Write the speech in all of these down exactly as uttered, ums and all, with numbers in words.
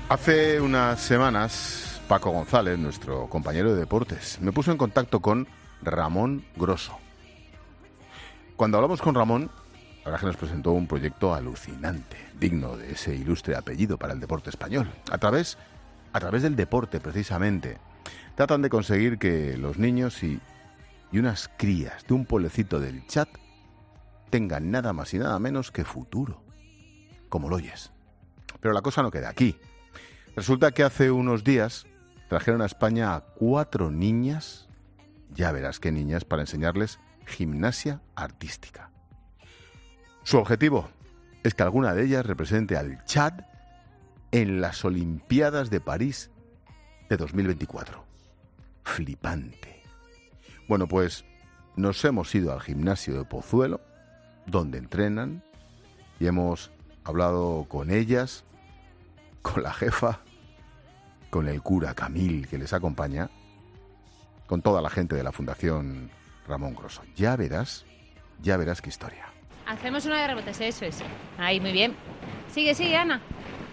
Hace unas semanas, Paco González, nuestro compañero de deportes, me puso en contacto con Ramón Grosso. Cuando hablamos con Ramón, la verdad que nos presentó un proyecto alucinante, digno de ese ilustre apellido para el deporte español. A través, a través del deporte, precisamente, tratan de conseguir que los niños y, y unas crías de un pueblecito del Chad tengan nada más y nada menos que futuro, como lo oyes. Pero la cosa no queda aquí. Resulta que hace unos días trajeron a España a cuatro niñas, ya verás qué niñas, para enseñarles gimnasia artística. Su objetivo es que alguna de ellas represente al Chad en las Olimpiadas de París de dos mil veinticuatro. Flipante. Bueno, pues nos hemos ido al gimnasio de Pozuelo, donde entrenan, y hemos hablado con ellas, con la jefa, con el cura Camil que les acompaña, con toda la gente de la Fundación Ramón Grosso. Ya verás, ya verás qué historia. Hacemos una de rebotes, eso es. Ahí, muy bien. Sigue, sigue, Ana.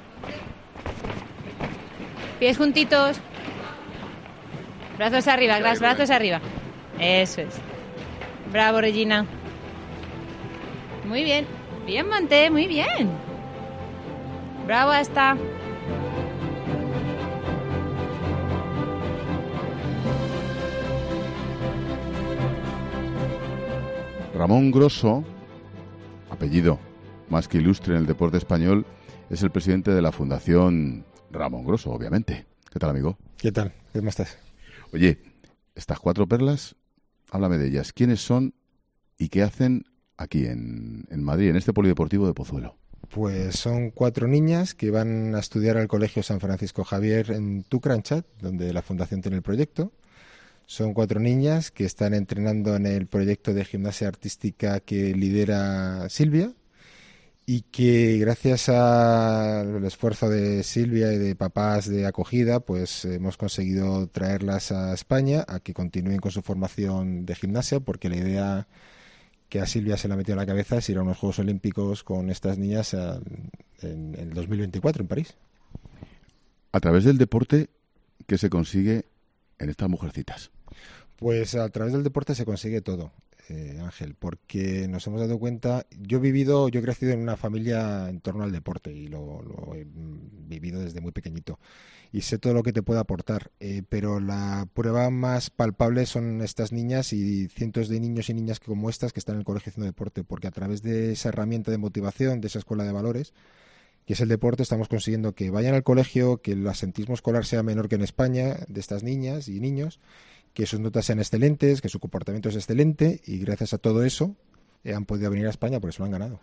Pies juntitos. Brazos arriba, Gras, brazos arriba. Eso es. Bravo, Regina. Muy bien. Bien, Monté, muy bien. Bravo, hasta. Ramón Grosso, apellido más que ilustre en el deporte español, es el presidente de la Fundación Ramón Grosso, obviamente. ¿Qué tal, amigo? ¿Qué tal? ¿Cómo estás? Oye, estas cuatro perlas, háblame de ellas. ¿Quiénes son y qué hacen aquí en, en Madrid, en este polideportivo de Pozuelo? Pues son cuatro niñas que van a estudiar al Colegio San Francisco Javier en Tucranchad, donde la Fundación tiene el proyecto. Son cuatro niñas que están entrenando en el proyecto de gimnasia artística que lidera Silvia y que gracias al esfuerzo de Silvia y de papás de acogida, pues hemos conseguido traerlas a España a que continúen con su formación de gimnasia, porque la idea que a Silvia se la metió en la cabeza es ir a unos Juegos Olímpicos con estas niñas a, en, en el dos mil veinticuatro en París. A través del deporte, ¿qué se consigue en estas mujercitas? Pues a través del deporte se consigue todo, eh, Ángel, porque nos hemos dado cuenta, yo he vivido, yo he crecido en una familia en torno al deporte y lo, lo he vivido desde muy pequeñito y sé todo lo que te puede aportar, eh, pero la prueba más palpable son estas niñas y cientos de niños y niñas como estas que están en el colegio haciendo deporte, porque a través de esa herramienta de motivación, de esa escuela de valores, que es el deporte, estamos consiguiendo que vayan al colegio, que el asentismo escolar sea menor que en España, de estas niñas y niños, que sus notas sean excelentes, que su comportamiento es excelente y gracias a todo eso eh, han podido venir a España porque se lo han ganado.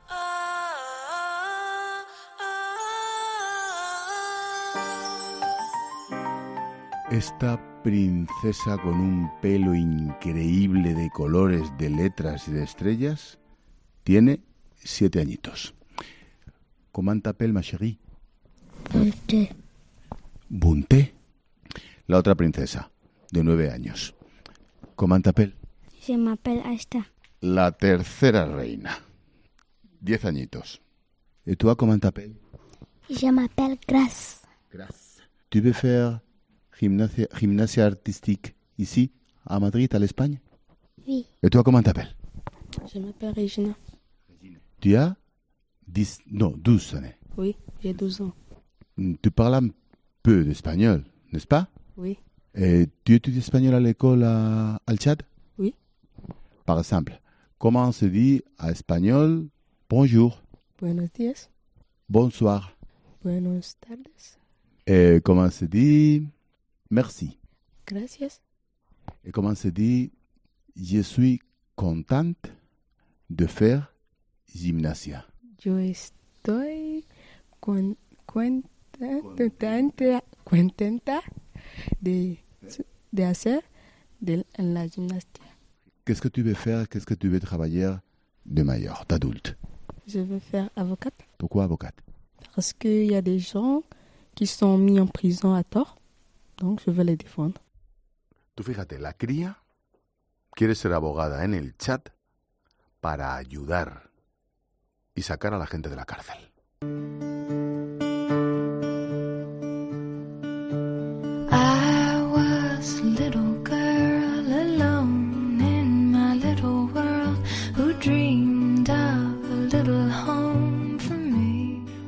Esta princesa con un pelo increíble de colores, de letras y de estrellas tiene siete añitos. ¿Comment t'appelles, ma chérie? Bunté. Bunté. La otra princesa, de nueve años. ¿Comment t'appelles? Je m'appelle Aïsta. La tercera reina, diez añitos. ¿Y tú, comment t'appelles? Je m'appelle Grace. Grace. ¿Tu veux faire gimnasia, gimnasia artistique ici, à Madrid, à l'Espagne? Oui. ¿Y tú, comment t'appelles? Je m'appelle Regina. Tu as dix, non, douze années. Oui, j'ai douze ans. Tu parles un peu d'espagnol, n'est-ce pas? Oui. Et tu étudies espagnol à l'école à, al Tchad? Oui. Par exemple, comment se dit à espagnol bonjour? Buenos días. Bonsoir. Buenas tardes. Et comment se dit merci? Gracias. Et comment se dit je suis contente de faire gimnasia? Yo estoy con, cuenta, contenta, contenta de, de hacer de la gimnasia. Qu'est-ce que tu veux faire? Qu'est-ce que tu veux travailler de mayor, d'adulte? Je veux faire avocate. Pourquoi avocate? Parce qu'il y a des gens qui sont mis en prison à tort. Donc je veux les défendre. Tú fíjate, la cría quiere ser abogada en el Chad para ayudar y sacar a la gente de la cárcel.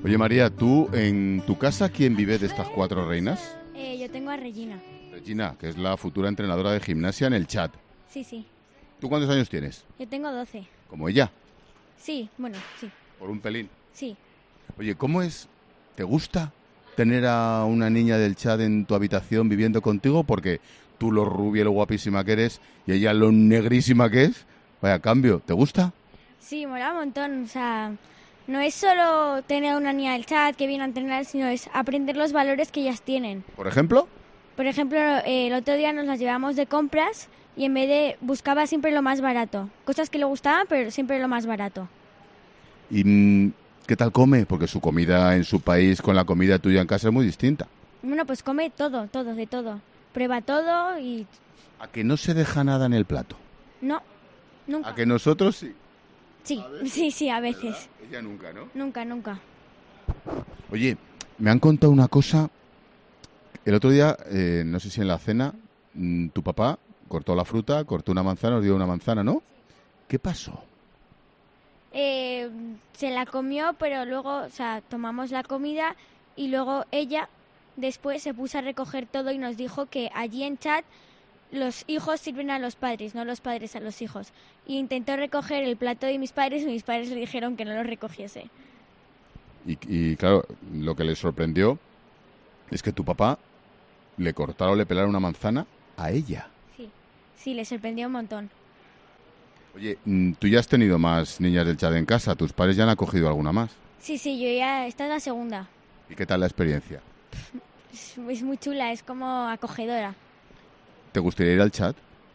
Oye, María, ¿tú en tu casa quién vive de estas cuatro reinas? Eh, yo tengo a Regina. Regina, que es la futura entrenadora de gimnasia en el chat. Sí, sí. ¿Tú cuántos años tienes? Yo tengo doce. Como ella, Sí, bueno, sí. por un pelín. Sí. Oye, ¿cómo es? ¿Te gusta tener a una niña del chat en tu habitación viviendo contigo? Porque tú lo rubia y lo guapísima que eres y ella lo negrísima que es. Vaya cambio, ¿te gusta? Sí, mola un montón. O sea, no es solo tener a una niña del chat que viene a entrenar, sino es aprender los valores que ellas tienen. ¿Por ejemplo? Por ejemplo, eh, el otro día nos las llevamos de compras y en vez de buscaba siempre lo más barato. Cosas que le gustaban, pero siempre lo más barato. ¿Y mm, qué tal come? Porque su comida en su país con la comida tuya en casa es muy distinta. Bueno, pues come todo, todo, de todo. Prueba todo y... ¿A que no se deja nada en el plato? No, nunca. ¿A que nosotros sí? Sí, sí, sí, a veces. ¿Verdad? Ella nunca, ¿no? Nunca, nunca. Oye, me han contado una cosa. El otro día, eh, no sé si en la cena, mm, tu papá cortó la fruta, cortó una manzana, os dio una manzana, ¿no? ¿Qué pasó? Eh, se la comió, pero luego, o sea, tomamos la comida y luego ella después se puso a recoger todo y nos dijo que allí en chat los hijos sirven a los padres, no los padres a los hijos. Y intentó recoger el plato de mis padres y mis padres le dijeron que no lo recogiese. Y, y claro, lo que le sorprendió es que tu papá le cortara o le pelara una manzana a ella. Sí, sí, le sorprendió un montón. Oye, mm, tú ya has tenido más niñas del chat en casa, tus padres ya han acogido alguna más. Sí, sí, yo ya, esta es la segunda. ¿Y qué tal la experiencia? Es, es muy chula, es como acogedora. ¿Te gustaría ir al chat?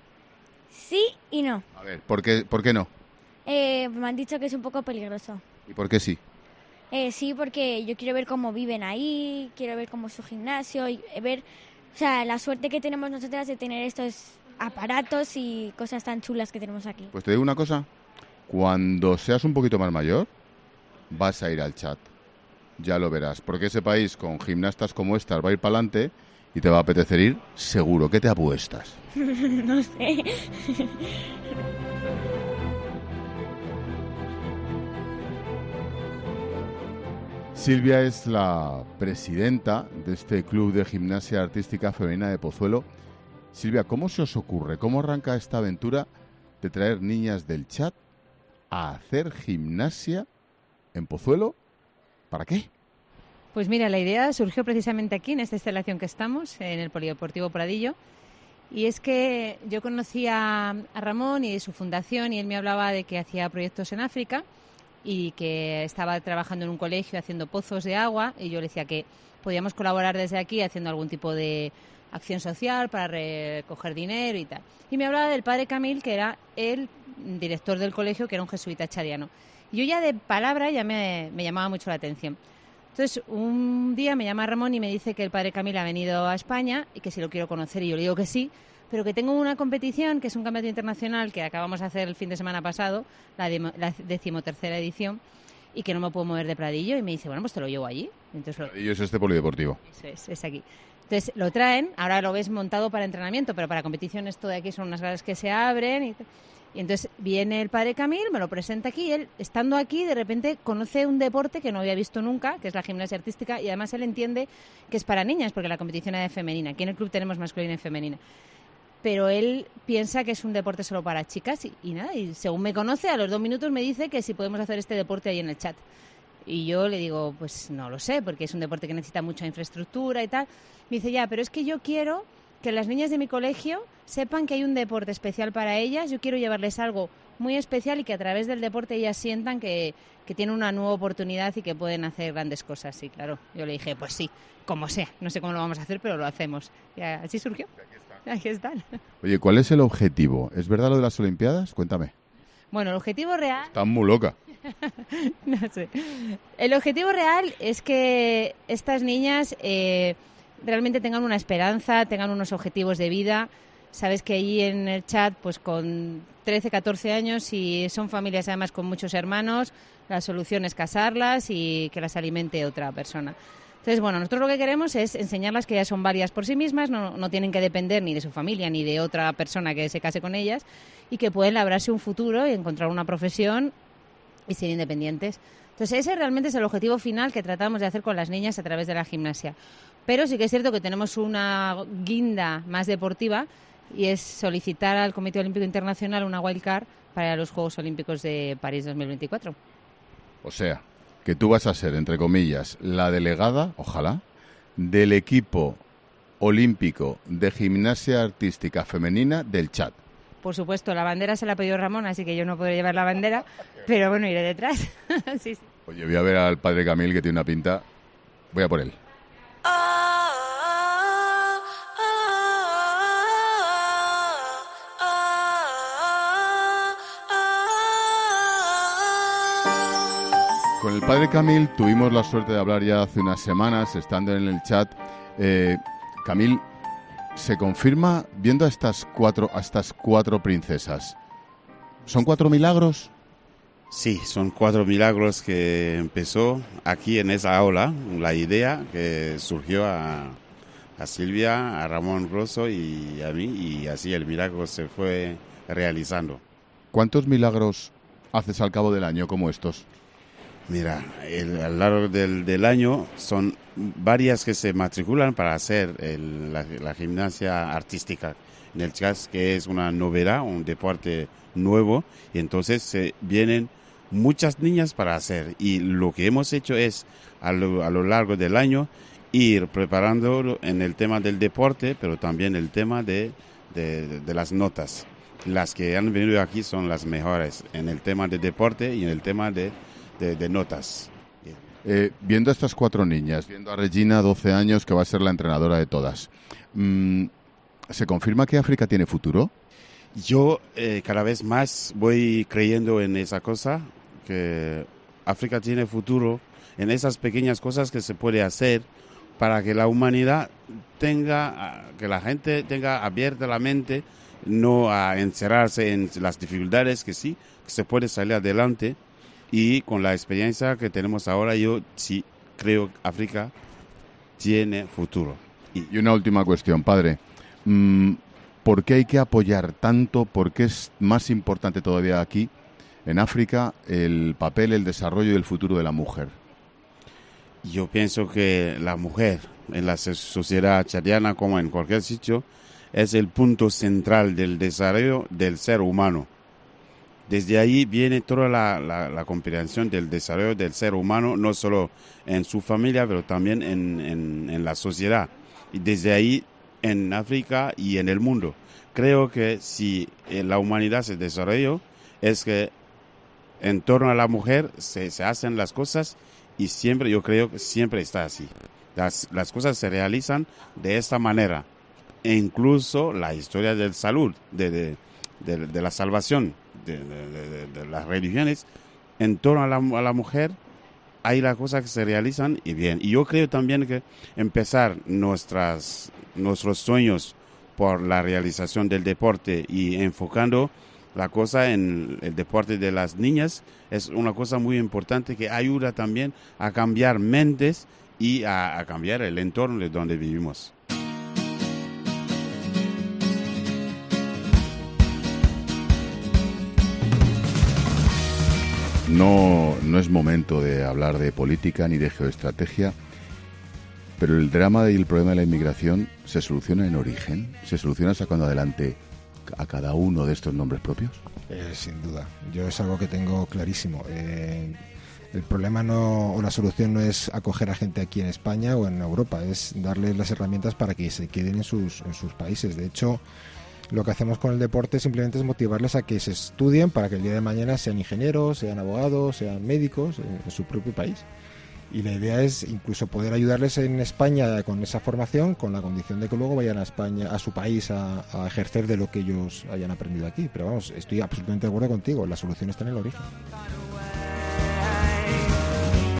Sí y no. A ver, ¿por qué, por qué no? Eh, me han dicho que es un poco peligroso. ¿Y por qué sí? Eh, sí, porque yo quiero ver cómo viven ahí, quiero ver cómo es su gimnasio y ver, o sea, la suerte que tenemos nosotras de tener estos aparatos y cosas tan chulas que tenemos aquí. Pues te digo una cosa, cuando seas un poquito más mayor, vas a ir al chat. Ya lo verás, porque ese país con gimnastas como estas va a ir para adelante y te va a apetecer ir seguro. ¿Qué te apuestas? No sé. Silvia es la presidenta de este Club de Gimnasia Artística Femenina de Pozuelo. Silvia, ¿cómo se os ocurre, cómo arranca esta aventura de traer niñas del chat a hacer gimnasia en Pozuelo? ¿Para qué? Pues mira, la idea surgió precisamente aquí, en esta instalación que estamos, en el Polideportivo Pradillo. Y es que yo conocí a, a Ramón y de su fundación y él me hablaba de que hacía proyectos en África y que estaba trabajando en un colegio haciendo pozos de agua y yo le decía que podíamos colaborar desde aquí haciendo algún tipo de acción social para recoger dinero y tal. Y me hablaba del padre Camil, que era el director del colegio, que era un jesuita chadiano. Y yo ya de palabra ya me, me llamaba mucho la atención. Entonces, un día me llama Ramón y me dice que el padre Camil ha venido a España y que si lo quiero conocer, y yo le digo que sí, pero que tengo una competición, que es un campeonato internacional que acabamos de hacer el fin de semana pasado, la, de, la decimotercera edición, y que no me puedo mover de Pradillo, y me dice, bueno, pues te lo llevo allí. Entonces, lo... Pradillo es este polideportivo. Eso es, es aquí. Entonces, lo traen, ahora lo ves montado para entrenamiento, pero para competición esto de aquí son unas gradas que se abren y... Y entonces viene el padre Camil, me lo presenta aquí y él, estando aquí, de repente conoce un deporte que no había visto nunca, que es la gimnasia artística, y además él entiende que es para niñas, porque la competición es femenina. Aquí en el club tenemos masculina y femenina. Pero él piensa que es un deporte solo para chicas y, y nada, y según me conoce, a los dos minutos me dice que si podemos hacer este deporte ahí en el chat. Y yo le digo, pues no lo sé, porque es un deporte que necesita mucha infraestructura y tal. Me dice, ya, pero es que yo quiero que las niñas de mi colegio sepan que hay un deporte especial para ellas. Yo quiero llevarles algo muy especial y que a través del deporte ellas sientan que, que tienen una nueva oportunidad y que pueden hacer grandes cosas. Y claro, yo le dije, pues sí, como sea. No sé cómo lo vamos a hacer, pero lo hacemos. Y así surgió. Aquí están. Oye, ¿cuál es el objetivo? ¿Es verdad lo de las Olimpiadas? Cuéntame. Bueno, el objetivo real... Estás muy loca. No sé. El objetivo real es que estas niñas... Eh, realmente tengan una esperanza, tengan unos objetivos de vida. Sabes que allí en el chat, pues con trece, catorce años, y son familias además con muchos hermanos, la solución es casarlas y que las alimente otra persona. Entonces, bueno, nosotros lo que queremos es enseñarlas que ellas son varias por sí mismas, no, no tienen que depender ni de su familia ni de otra persona que se case con ellas, y que pueden labrarse un futuro y encontrar una profesión y ser independientes. Entonces ese realmente es el objetivo final que tratamos de hacer con las niñas a través de la gimnasia. Pero sí que es cierto que tenemos una guinda más deportiva y es solicitar al Comité Olímpico Internacional una wildcard para los Juegos Olímpicos de París dos mil veinticuatro. O sea, que tú vas a ser, entre comillas, la delegada, ojalá, del equipo olímpico de gimnasia artística femenina del Chad. Por supuesto, la bandera se la ha pedido Ramón, así que yo no podré llevar la bandera, pero bueno, iré detrás. Sí, sí. Oye, voy a ver al padre Camil, que tiene una pinta. Voy a por él. Con el padre Camil tuvimos la suerte de hablar ya hace unas semanas, estando en el chat. Eh, Camil, ¿se confirma, viendo a estas cuatro, a estas cuatro princesas, son cuatro milagros? Sí, son cuatro milagros que empezó aquí en esa aula, la idea que surgió a, a Silvia, a Ramón Grosso y a mí, y así el milagro se fue realizando. ¿Cuántos milagros haces al cabo del año como estos? Mira, el, a lo largo del, del año son varias que se matriculan para hacer el, la, la gimnasia artística en el jazz, que es una novedad, un deporte nuevo, y entonces se vienen muchas niñas para hacer. Y lo que hemos hecho es, a lo, a lo largo del año, ir preparando en el tema del deporte, pero también el tema de, de, de, de las notas. Las que han venido aquí son las mejores en el tema de deporte y en el tema de De, de notas. Eh, viendo a estas cuatro niñas, viendo a Regina, doce años, que va a ser la entrenadora de todas, mmm, ¿se confirma que África tiene futuro? Yo eh, cada vez más voy creyendo en esa cosa, que África tiene futuro en esas pequeñas cosas que se puede hacer para que la humanidad tenga, que la gente tenga abierta la mente, no a encerrarse en las dificultades, que sí, que se puede salir adelante. Y con la experiencia que tenemos ahora, yo sí creo que África tiene futuro. Y, y una última cuestión, padre. ¿Por qué hay que apoyar tanto? ¿Por qué es más importante todavía aquí, en África, el papel, el desarrollo y el futuro de la mujer? Yo pienso que la mujer, en la sociedad chadiana como en cualquier sitio, es el punto central del desarrollo del ser humano. Desde ahí viene toda la, la, la comprensión del desarrollo del ser humano, no solo en su familia, pero también en, en, en la sociedad. Y desde ahí, en África y en el mundo. Creo que si la humanidad se desarrolló, es que en torno a la mujer se, se hacen las cosas, y siempre, yo creo que siempre está así. Las, las cosas se realizan de esta manera. E incluso la historia de salud, de, de, de, de la salvación, De, de, de, de las religiones, en torno a la, a la mujer, hay las cosas que se realizan y bien. Y yo creo también que empezar nuestras, nuestros sueños por la realización del deporte y enfocando la cosa en el deporte de las niñas es una cosa muy importante que ayuda también a cambiar mentes y a, a cambiar el entorno de donde vivimos. No, no es momento de hablar de política ni de geoestrategia, pero el drama y el problema de la inmigración se soluciona en origen, se soluciona sacando adelante a cada uno de estos nombres propios. Eh, sin duda, yo es algo que tengo clarísimo. Eh, el problema no o la solución no es acoger a gente aquí en España o en Europa, es darles las herramientas para que se queden en sus, en sus países. De hecho, lo que hacemos con el deporte simplemente es motivarles a que se estudien para que el día de mañana sean ingenieros, sean abogados, sean médicos en, en su propio país. Y la idea es incluso poder ayudarles en España con esa formación, con la condición de que luego vayan a España, a su país, a, a ejercer de lo que ellos hayan aprendido aquí. Pero vamos, estoy absolutamente de acuerdo contigo, la solución está en el origen.